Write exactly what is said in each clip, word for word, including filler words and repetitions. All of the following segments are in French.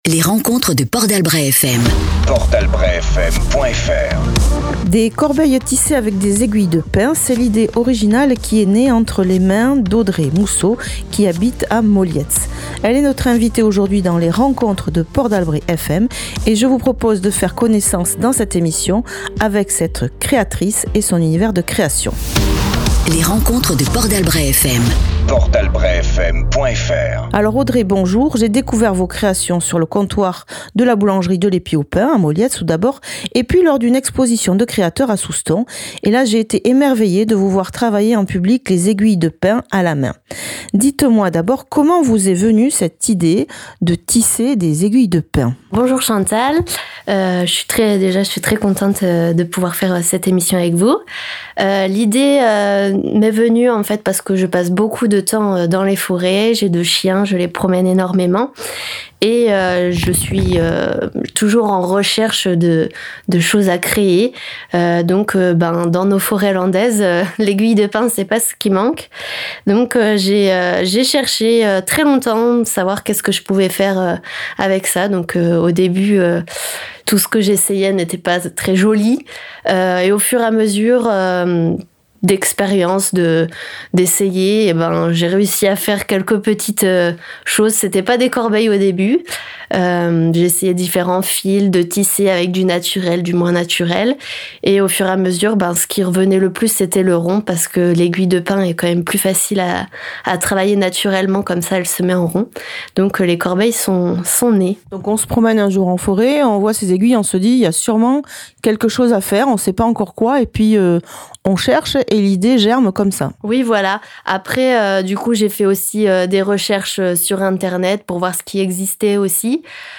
Les rencontres de Port d'Albret F M. port d'albret f m point f r. Des corbeilles tissées avec des aiguilles de pin, c'est l'idée originale qui est née entre les mains d'Audrey Mousseau qui habite à Molietz. Elle est notre invitée aujourd'hui dans les rencontres de Port d'Albret F M et je vous propose de faire connaissance dans cette émission avec cette créatrice et son univers de création. Les rencontres de Port d'Albret F M. port d'albret f m point f r. Alors Audrey, bonjour. J'ai découvert vos créations sur le comptoir de la boulangerie de l'Épi au Pain à Molietz tout d'abord, et puis lors d'une exposition de créateurs à Souston. Et là, j'ai été émerveillée de vous voir travailler en public les aiguilles de pain à la main. Dites-moi d'abord comment vous est venue cette idée de tisser des aiguilles de pain. Bonjour Chantal, euh, je suis très déjà je suis très contente de pouvoir faire cette émission avec vous. Euh, l'idée euh, m'est venue en fait parce que je passe beaucoup de temps dans les forêts, j'ai deux chiens, je les promène énormément et euh, je suis euh, toujours en recherche de, de choses à créer. Euh, donc euh, ben, dans nos forêts landaises, euh, l'aiguille de pain c'est pas ce qui manque. Donc euh, j'ai, euh, j'ai cherché euh, très longtemps savoir qu'est-ce que je pouvais faire euh, avec ça. Donc euh, au début, euh, tout ce que j'essayais n'était pas très joli. Euh, et au fur et à mesure euh, d'expérience, de, d'essayer, et ben, j'ai réussi à faire quelques petites euh, choses. C'était pas des corbeilles au début. Euh, j'ai essayé différents fils, de tisser avec du naturel, du moins naturel. Et au fur et à mesure, ben, ce qui revenait le plus, c'était le rond, parce que l'aiguille de pain est quand même plus facile à, à travailler naturellement, comme ça, elle se met en rond. Donc, les corbeilles sont, sont nées. Donc, on se promène un jour en forêt, on voit ces aiguilles, on se dit, il y a sûrement quelque chose à faire, on sait pas encore quoi, et puis euh, on cherche et l'idée germe comme ça. Oui, voilà. Après, euh, du coup, j'ai fait aussi euh, des recherches sur Internet pour voir ce qui existait aussi.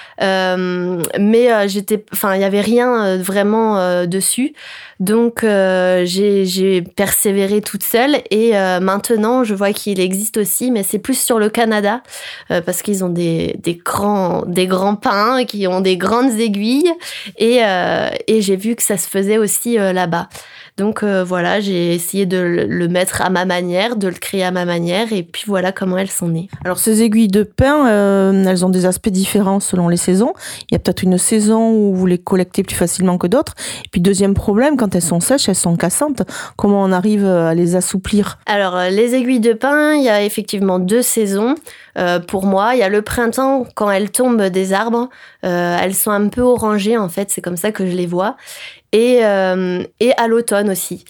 Euh, mais euh, j'étais, enfin, il y avait rien euh, vraiment euh, dessus, donc euh, j'ai, j'ai persévéré toute seule et euh, maintenant je vois qu'il existe aussi, mais c'est plus sur le Canada euh, parce qu'ils ont des des grands des grands pins qui ont des grandes aiguilles et euh, et j'ai vu que ça se faisait aussi euh, là-bas. Donc euh, voilà, j'ai essayé de le mettre à ma manière, de le créer à ma manière, et puis voilà comment elles sont nées. Alors ces aiguilles de pain, euh, elles ont des aspects différents selon les saisons. Il y a peut-être une saison où vous les collectez plus facilement que d'autres. Et puis deuxième problème, quand elles sont sèches, elles sont cassantes. Comment on arrive à les assouplir ? Alors les aiguilles de pain, il y a effectivement deux saisons. Euh, pour moi, il y a le printemps, quand elles tombent des arbres, euh, elles sont un peu orangées en fait, c'est comme ça que je les vois. Et, euh, et à l'automne aussi.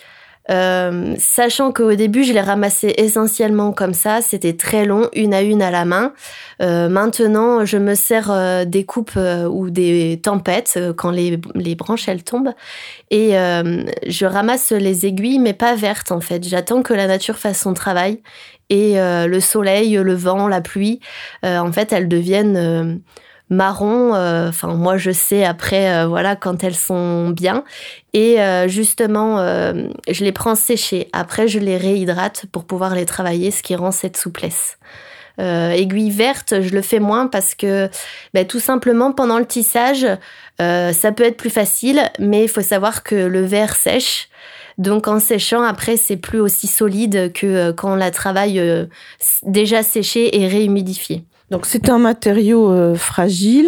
Euh, sachant qu'au début, je les ramassais essentiellement comme ça, c'était très long, une à une à la main. Euh, maintenant, je me sers euh, des coupes euh, ou des tempêtes euh, quand les, les branches elles tombent. Et euh, je ramasse les aiguilles, mais pas vertes en fait. J'attends que la nature fasse son travail. Et euh, le soleil, le vent, la pluie, euh, en fait, elles deviennent... Euh, marron, enfin euh, moi je sais après euh, voilà quand elles sont bien et euh, justement euh, je les prends séchées, après je les réhydrate pour pouvoir les travailler, ce qui rend cette souplesse. Euh, aiguille verte, je le fais moins parce que ben, tout simplement pendant le tissage euh, ça peut être plus facile, mais il faut savoir que le verre sèche. Donc en séchant, après, c'est plus aussi solide que euh, quand on la travaille euh, déjà séchée et réhumidifiée. Donc c'est un matériau euh, fragile,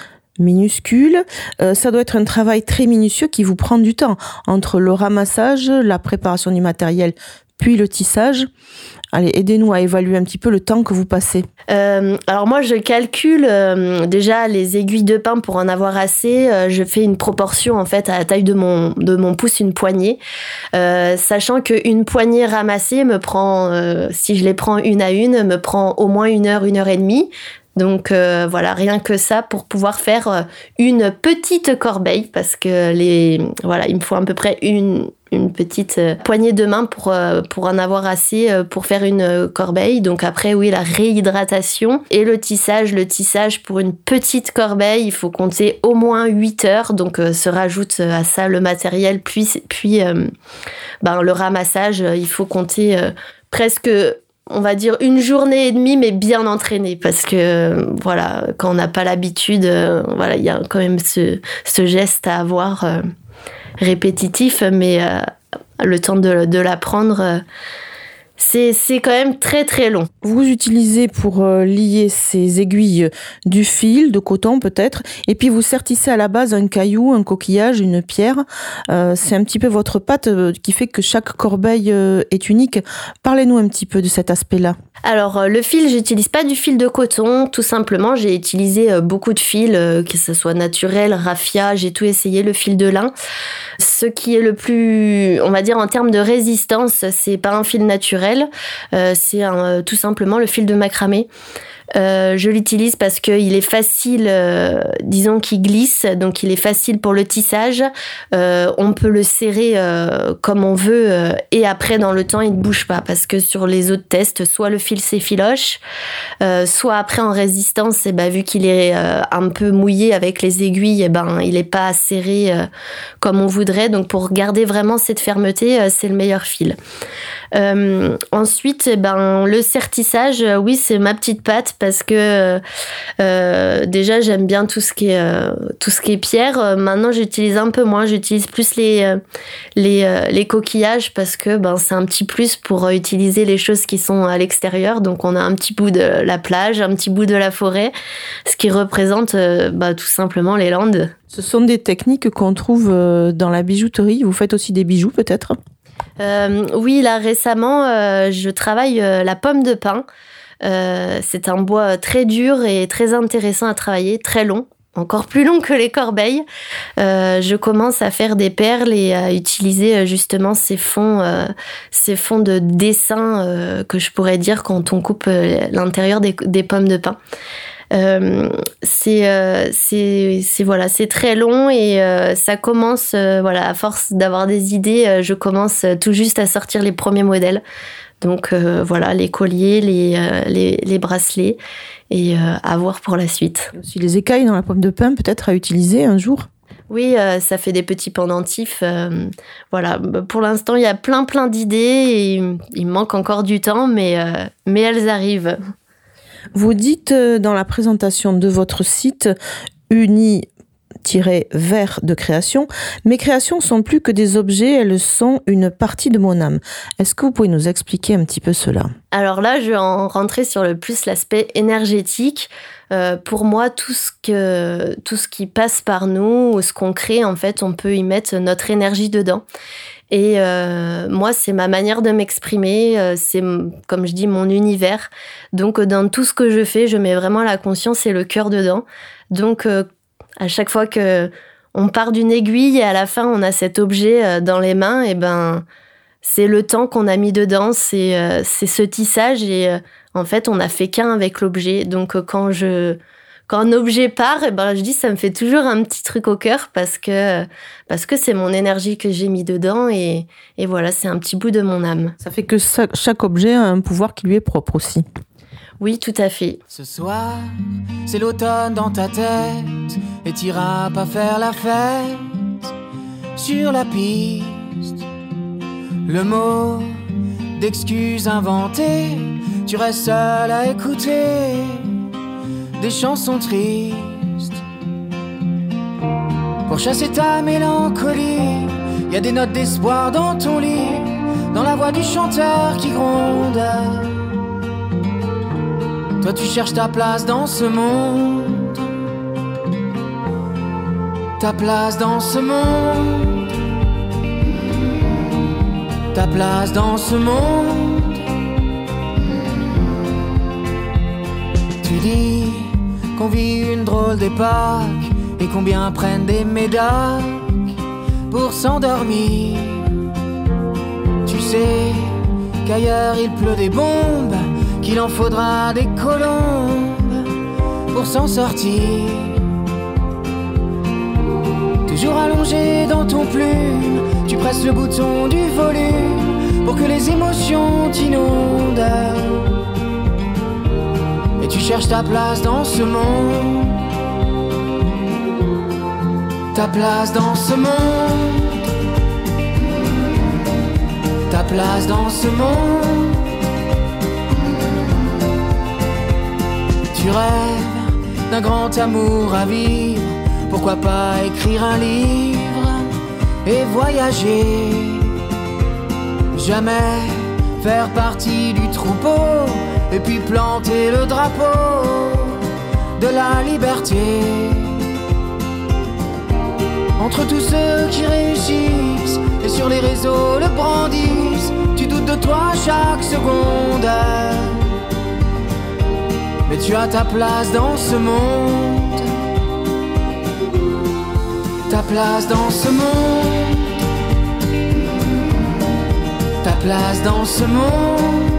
minuscule. Euh, ça doit être un travail très minutieux qui vous prend du temps. Entre le ramassage, la préparation du matériel, puis le tissage. Allez, aidez-nous à évaluer un petit peu le temps que vous passez. Euh, alors moi, je calcule euh, déjà les aiguilles de pain pour en avoir assez. Euh, je fais une proportion en fait à la taille de mon de mon pouce, une poignée, euh, sachant qu'une poignée ramassée me prend, euh, si je les prends une à une, me prend au moins une heure, une heure et demie. Donc euh, voilà, rien que ça pour pouvoir faire euh, une petite corbeille, parce que les voilà, il me faut à peu près une une petite euh, poignée de main pour euh, pour en avoir assez euh, pour faire une euh, corbeille. Donc après oui, la réhydratation et le tissage, le tissage pour une petite corbeille, il faut compter au moins huit heures. Donc euh, se rajoute à ça le matériel puis puis euh, ben le ramassage, euh, il faut compter euh, presque on va dire une journée et demie, mais bien entraînée, parce que euh, voilà, quand on n'a pas l'habitude, euh, voilà, il y a quand même ce, ce geste à avoir euh, répétitif, mais euh, le temps de, de l'apprendre, euh, C'est, c'est quand même très très long. Vous utilisez pour euh, lier ces aiguilles du fil, de coton peut-être, et puis vous sertissez à la base un caillou, un coquillage, une pierre. Euh, c'est un petit peu votre patte euh, qui fait que chaque corbeille euh, est unique. Parlez-nous un petit peu de cet aspect-là. Alors euh, le fil, j'utilise pas du fil de coton, tout simplement j'ai utilisé euh, beaucoup de fils, euh, que ce soit naturel, raffia, j'ai tout essayé, le fil de lin. Ce qui est le plus, on va dire en termes de résistance, c'est pas un fil naturel, euh, c'est un, tout simplement le fil de macramé. Euh, je l'utilise parce qu'il est facile, euh, disons qu'il glisse, donc il est facile pour le tissage. Euh, on peut le serrer euh, comme on veut euh, et après dans le temps il ne bouge pas parce que sur les autres tests, soit le fil s'effiloche, euh, soit après en résistance, et ben, vu qu'il est euh, un peu mouillé avec les aiguilles, et ben, il n'est pas serré euh, comme on voudrait. Donc pour garder vraiment cette fermeté, euh, c'est le meilleur fil. Euh, ensuite, eh ben, le sertissage, euh, oui, c'est ma petite patte parce que euh, déjà j'aime bien tout ce qui est euh, tout ce qui est pierre. Euh, maintenant, j'utilise un peu moins. J'utilise plus les euh, les euh, les coquillages parce que ben c'est un petit plus pour euh, utiliser les choses qui sont à l'extérieur. Donc, on a un petit bout de la plage, un petit bout de la forêt, ce qui représente euh, bah, tout simplement les Landes. Ce sont des techniques qu'on trouve dans la bijouterie. Vous faites aussi des bijoux peut-être ? Euh, oui, là récemment, euh, je travaille euh, la pomme de pin. Euh, c'est un bois très dur et très intéressant à travailler, très long, encore plus long que les corbeilles. Euh, je commence à faire des perles et à utiliser justement ces fonds, euh, ces fonds de dessin euh, que je pourrais dire quand on coupe euh, l'intérieur des, des pommes de pin. Euh, c'est, euh, c'est, c'est voilà, c'est très long et euh, ça commence, euh, voilà, à force d'avoir des idées, euh, je commence tout juste à sortir les premiers modèles. Donc euh, voilà, les colliers, les, euh, les, les bracelets et euh, à voir pour la suite. Il y a aussi les écailles dans la pomme de pin, peut-être à utiliser un jour. Oui, euh, ça fait des petits pendentifs. Euh, voilà, pour l'instant, il y a plein plein d'idées et il me manque encore du temps, mais, euh, mais elles arrivent. Vous dites dans la présentation de votre site uni tiret vert de création, mes créations sont plus que des objets, elles sont une partie de mon âme. Est-ce que vous pouvez nous expliquer un petit peu cela ? Alors là, je vais en rentrer sur le plus l'aspect énergétique. Euh, pour moi, tout ce que tout ce qui passe par nous, ou ce qu'on crée, en fait, on peut y mettre notre énergie dedans. Et euh, moi, c'est ma manière de m'exprimer, euh, c'est, comme je dis, mon univers. Donc, dans tout ce que je fais, je mets vraiment la conscience et le cœur dedans. Donc, euh, à chaque fois que on part d'une aiguille et à la fin, on a cet objet euh, dans les mains, et ben, c'est le temps qu'on a mis dedans, c'est, euh, c'est ce tissage. Et euh, en fait, on n'a fait qu'un avec l'objet. Donc, euh, quand je... Quand un objet part, eh ben, je dis ça me fait toujours un petit truc au cœur parce que, parce que c'est mon énergie que j'ai mis dedans et, et voilà, c'est un petit bout de mon âme. Ça fait que ça, chaque objet a un pouvoir qui lui est propre aussi. Oui, tout à fait. Ce soir, c'est l'automne dans ta tête et t'iras pas faire la fête sur la piste. Le mot d'excuse inventé, tu restes seul à écouter des chansons tristes. Pour chasser ta mélancolie, y a des notes d'espoir dans ton lit, dans la voix du chanteur qui gronde. Toi tu cherches ta place dans ce monde, ta place dans ce monde, ta place dans ce monde. Tu dis qu'on vit une drôle d'époque et combien prennent des médocs pour s'endormir. Tu sais qu'ailleurs il pleut des bombes, qu'il en faudra des colombes pour s'en sortir. Toujours allongé dans ton plume, tu presses le bouton du volume pour que les émotions t'inondent. Et tu cherches ta place dans ce monde, ta place dans ce monde, ta place dans ce monde. Tu rêves d'un grand amour à vivre, pourquoi pas écrire un livre et voyager. Jamais faire partie du troupeau et puis planter le drapeau de la liberté. Entre tous ceux qui réussissent et sur les réseaux le brandissent, tu doutes de toi chaque seconde. Mais tu as ta place dans ce monde. Ta place dans ce monde. Ta place dans ce monde.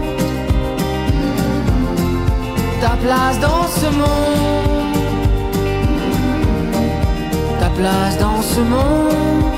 Ta place dans ce monde. Ta place dans ce monde.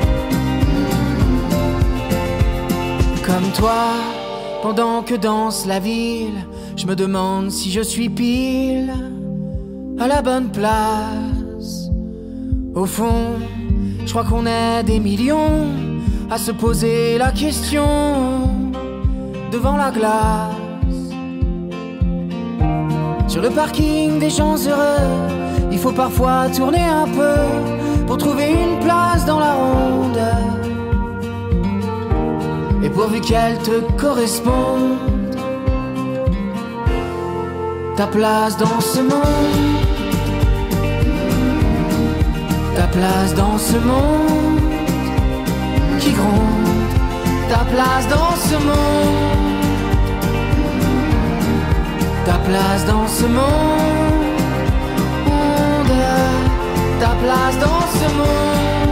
Comme toi, pendant que danse la ville, je me demande si je suis pile à la bonne place. Au fond, je crois qu'on est des millions à se poser la question devant la glace. Sur le parking des gens heureux, il faut parfois tourner un peu pour trouver une place dans la ronde. Et pourvu qu'elle te corresponde, ta place dans ce monde. Ta place dans ce monde qui gronde. Ta place dans ce monde. Ta place dans ce monde. Ta place dans ce monde.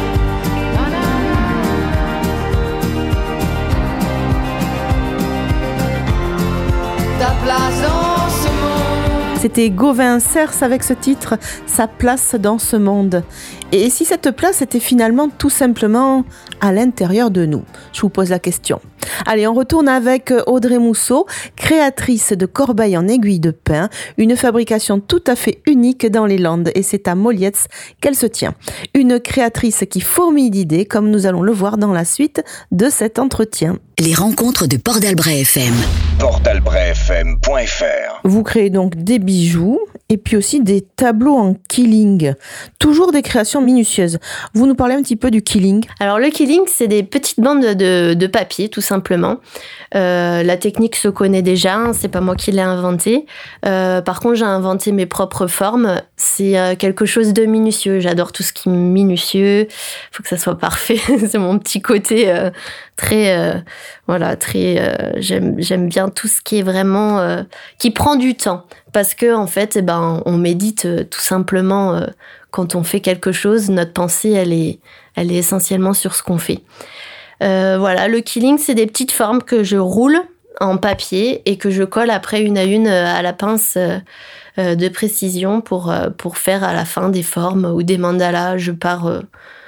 Ta place dans ce monde. C'était Gauvin Cers avec ce titre, Sa place dans ce monde. Et si cette place était finalement tout simplement à l'intérieur de nous? Je vous pose la question. Allez, on retourne avec Audrey Mousseau, créatrice de corbeilles en aiguille de pin, une fabrication tout à fait unique dans les Landes, et c'est à Molietz qu'elle se tient. Une créatrice qui fourmille d'idées, comme nous allons le voir dans la suite de cet entretien. Les rencontres de Port d'Albret F M. port d'albret f m point f r. Vous créez donc des bijoux et puis aussi des tableaux en quilling. Toujours des créations minutieuses. Vous nous parlez un petit peu du quilling? Alors le quilling, c'est des petites bandes de, de papier, tout simplement. Euh, la technique se connaît déjà, hein, c'est pas moi qui l'ai inventée. Euh, par contre, j'ai inventé mes propres formes. C'est euh, quelque chose de minutieux. J'adore tout ce qui est minutieux. Faut que ça soit parfait. C'est mon petit côté euh, très, euh, voilà, très. Euh, j'aime, j'aime bien tout ce qui est vraiment euh, qui prend du temps, parce que en fait, eh ben, on médite euh, tout simplement euh, quand on fait quelque chose. Notre pensée, elle est, elle est essentiellement sur ce qu'on fait. Euh, voilà, le quilling, c'est des petites formes que je roule en papier et que je colle après une à une à la pince euh, de précision pour, euh, pour faire à la fin des formes ou des mandalas. Je pars euh,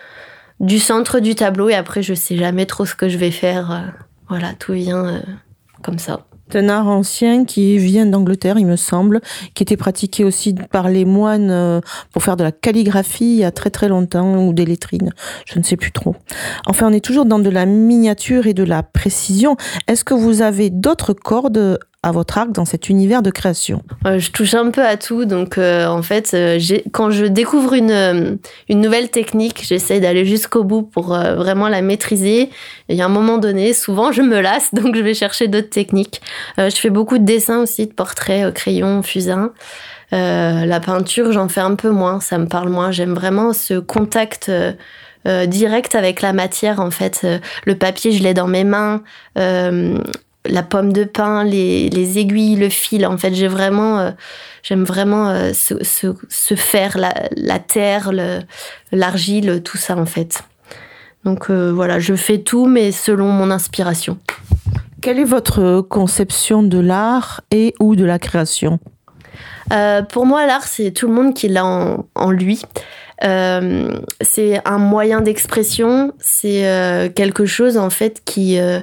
du centre du tableau et après je sais jamais trop ce que je vais faire. Euh, voilà, tout vient euh, comme ça. C'est un art ancien qui vient d'Angleterre, il me semble, qui était pratiqué aussi par les moines pour faire de la calligraphie il y a très très longtemps, ou des lettrines, je ne sais plus trop. Enfin, on est toujours dans de la miniature et de la précision. Est-ce que vous avez d'autres cordes à votre arc dans cet univers de création? euh, Je touche un peu à tout, donc euh, en fait, euh, j'ai, quand je découvre une, euh, une nouvelle technique, j'essaie d'aller jusqu'au bout pour euh, vraiment la maîtriser. Et à un moment donné, souvent, je me lasse, donc je vais chercher d'autres techniques. Euh, je fais beaucoup de dessins aussi, de portraits, au crayon, fusain. Euh, la peinture, j'en fais un peu moins, ça me parle moins. J'aime vraiment ce contact euh, euh, direct avec la matière, en fait. Euh, le papier, je l'ai dans mes mains. Euh, la pomme de pin, les, les aiguilles, le fil. En fait, j'ai vraiment, euh, j'aime vraiment euh, ce, ce, ce fer, la, la terre, le, l'argile, tout ça, en fait. Donc euh, voilà, je fais tout, mais selon mon inspiration. Quelle est votre conception de l'art et ou de la création? euh, Pour moi, l'art, c'est tout le monde qui l'a en, en lui. Euh, c'est un moyen d'expression, c'est euh, quelque chose, en fait, qui... Euh,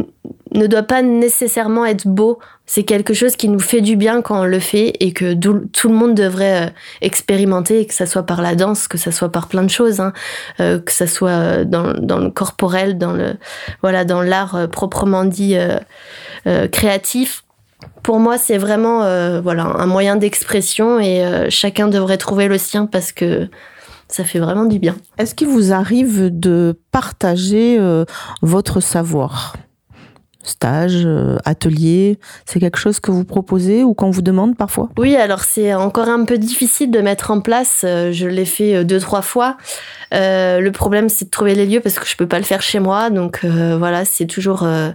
ne doit pas nécessairement être beau. C'est quelque chose qui nous fait du bien quand on le fait et que tout le monde devrait expérimenter, que ça soit par la danse, que ça soit par plein de choses, hein, euh, que ça soit dans, dans le corporel, dans le voilà, dans l'art euh, proprement dit euh, euh, créatif. Pour moi, c'est vraiment euh, voilà, un moyen d'expression et euh, chacun devrait trouver le sien parce que ça fait vraiment du bien. Est-ce qu'il vous arrive de partager euh, votre savoir stages, euh, ateliers. C'est quelque chose que vous proposez ou qu'on vous demande parfois? Oui, alors c'est encore un peu difficile de mettre en place. Je l'ai fait deux, trois fois. Euh, le problème, c'est de trouver les lieux parce que je peux pas le faire chez moi. Donc euh, voilà, c'est toujours euh,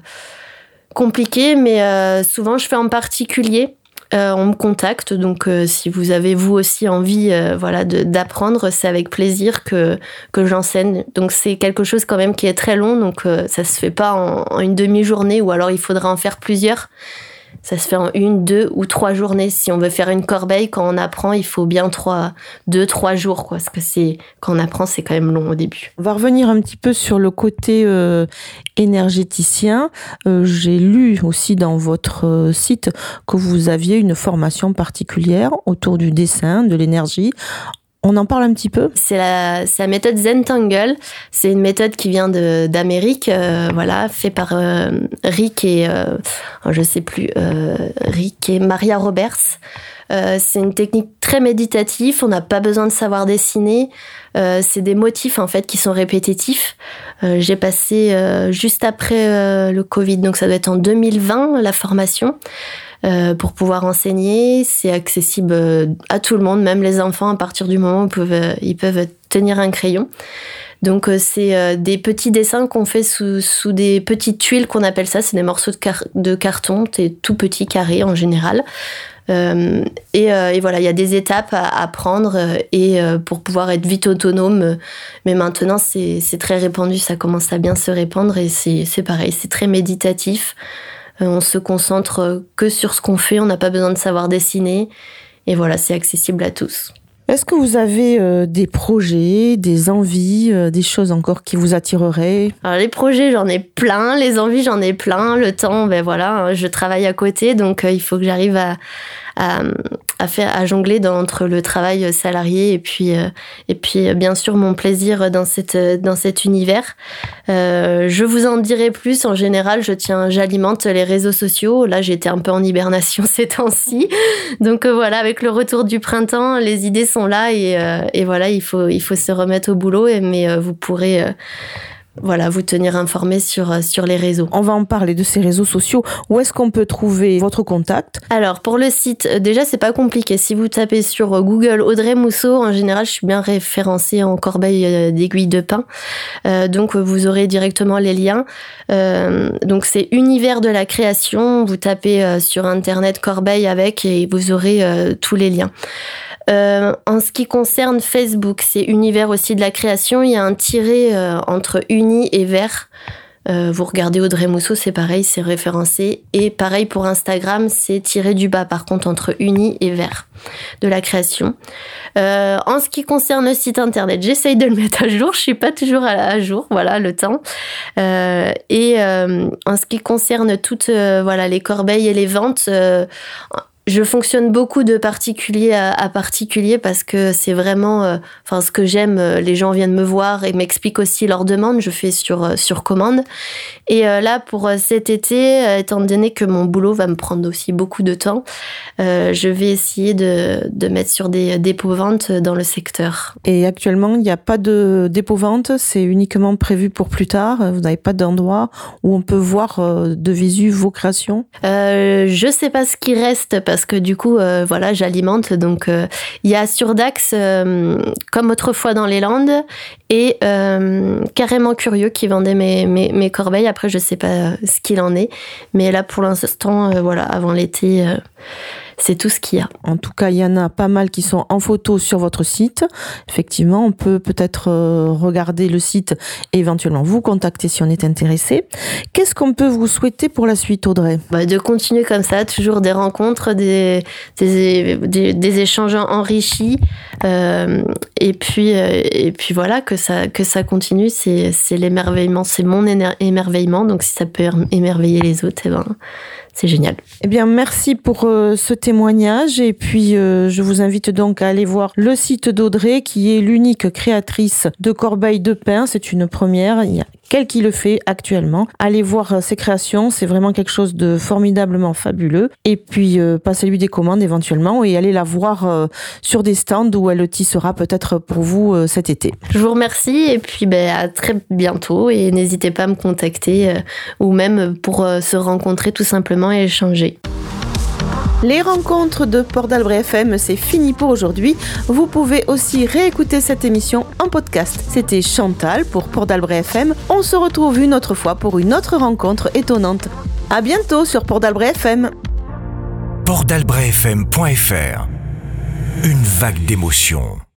compliqué. Mais euh, souvent, je fais en particulier. Euh, on me contacte, donc euh, si vous avez vous aussi envie euh, voilà, de, d'apprendre, c'est avec plaisir que, que j'enseigne. Donc c'est quelque chose quand même qui est très long, donc euh, ça se fait pas en, en une demi-journée, ou alors il faudra en faire plusieurs. Ça se fait en une, deux ou trois journées. Si on veut faire une corbeille, quand on apprend, il faut bien trois, deux, trois jours, quoi. Parce que c'est, quand on apprend, c'est quand même long au début. On va revenir un petit peu sur le côté euh, énergéticien. Euh, j'ai lu aussi dans votre euh, site que vous aviez une formation particulière autour du dessin, de l'énergie. On en parle un petit peu? C'est la, c'est la méthode Zentangle. C'est une méthode qui vient de, d'Amérique, euh, voilà, fait par euh, Rick et, euh, je sais plus, euh, Rick et Maria Roberts. Euh, c'est une technique très méditative. On n'a pas besoin de savoir dessiner. Euh, c'est des motifs en fait qui sont répétitifs. Euh, j'ai passé euh, juste après euh, le Covid, donc ça doit être en deux mille vingt la formation. Euh, pour pouvoir enseigner, c'est accessible à tout le monde, même les enfants, à partir du moment où ils peuvent, ils peuvent tenir un crayon. Donc euh, c'est euh, des petits dessins qu'on fait sous, sous des petites tuiles qu'on appelle ça, c'est des morceaux de, car- de carton, c'est tout petit, carré en général. Euh, et, euh, et voilà, il y a des étapes à, à prendre euh, et euh, pour pouvoir être vite autonome. Mais maintenant, c'est, c'est très répandu, ça commence à bien se répandre et c'est, c'est pareil, c'est très méditatif. On se concentre que sur ce qu'on fait, on n'a pas besoin de savoir dessiner. Et voilà, c'est accessible à tous. Est-ce que vous avez euh, des projets, des envies, euh, des choses encore qui vous attireraient? Alors les projets, j'en ai plein. Les envies, j'en ai plein. Le temps, ben voilà, je travaille à côté. Donc, euh, il faut que j'arrive à, à, à, faire, à jongler dans, entre le travail salarié et puis, euh, et puis bien sûr, mon plaisir dans, cette, dans cet univers. Euh, je vous en dirai plus. En général, je tiens, j'alimente les réseaux sociaux. Là, j'étais un peu en hibernation ces temps-ci. Donc, euh, voilà, avec le retour du printemps, les idées sont là et, euh, et voilà, il faut, il faut se remettre au boulot. Et, mais euh, vous pourrez... Euh, Voilà, vous tenir informé sur, sur les réseaux. On va en parler de ces réseaux sociaux. Où est-ce qu'on peut trouver votre contact? Alors, pour le site, déjà, c'est pas compliqué. Si vous tapez sur Google Audrey Mousseau, en général, je suis bien référencée en corbeille d'aiguilles de pin. Euh, donc, vous aurez directement les liens. Euh, donc, c'est Univers de la création. Vous tapez euh, sur Internet corbeille avec et vous aurez euh, tous les liens. Euh, en ce qui concerne Facebook, c'est Univers aussi de la création. Il y a un tiret euh, entre uni et vert. Euh, vous regardez Audrey Mousseau, c'est pareil, c'est référencé. Et pareil pour Instagram, c'est tiré du bas, par contre, entre uni et vert de la création. Euh, en ce qui concerne le site internet, j'essaye de le mettre à jour. Je suis pas toujours à, à jour, voilà, le temps. Euh, et euh, en ce qui concerne toutes euh, voilà, les corbeilles et les ventes... Euh, Je fonctionne beaucoup de particulier à, à particulier parce que c'est vraiment, euh, enfin, ce que j'aime. Les gens viennent me voir et m'expliquent aussi leurs demandes. Je fais sur euh, sur commande. Et euh, là, pour euh, cet été, euh, étant donné que mon boulot va me prendre aussi beaucoup de temps, euh, je vais essayer de de mettre sur des dépôts-ventes dans le secteur. Et actuellement, il n'y a pas de dépôt-vente. C'est uniquement prévu pour plus tard. Vous n'avez pas d'endroit où on peut voir euh, de visu vos créations? Euh, je sais pas ce qui reste. Parce que du coup, euh, voilà, j'alimente. Donc, il euh, y a sur Dax, euh, comme autrefois dans les Landes, et euh, Carrément Curieux qui vendait mes, mes, mes corbeilles. Après, je sais pas ce qu'il en est. Mais là, pour l'instant, euh, voilà, avant l'été, euh, c'est tout ce qu'il y a. En tout cas, il y en a pas mal qui sont en photo sur votre site. Effectivement, on peut peut-être euh, regarder le site et éventuellement vous contacter si on est intéressé. Qu'est-ce qu'on peut vous souhaiter pour la suite, Audrey? Bah, de continuer comme ça, toujours des rencontres, des, des, des, des échanges enrichis. Euh, et, puis, euh, et puis voilà, que ça, que ça continue. C'est, c'est l'émerveillement, c'est mon éner- émerveillement. Donc si ça peut émerveiller les autres, eh ben, c'est génial. Eh bien, merci pour euh, ce témoignage. Et puis, euh, je vous invite donc à aller voir le site d'Audrey, qui est l'unique créatrice de corbeilles de pin. C'est une première. Il y a quel qu'il le fait actuellement. Allez voir ses créations, c'est vraiment quelque chose de formidablement fabuleux. Et puis, euh, passez-lui des commandes éventuellement et allez la voir euh, sur des stands où elle tissera peut-être pour vous euh, cet été. Je vous remercie et puis ben, à très bientôt et n'hésitez pas à me contacter euh, ou même pour euh, se rencontrer tout simplement et échanger. Les rencontres de Port d'Albret F M, c'est fini pour aujourd'hui. Vous pouvez aussi réécouter cette émission en podcast. C'était Chantal pour Port d'Albret F M. On se retrouve une autre fois pour une autre rencontre étonnante. À bientôt sur Port d'Albret F M. port d'albret f m point f r. Une vague d'émotions.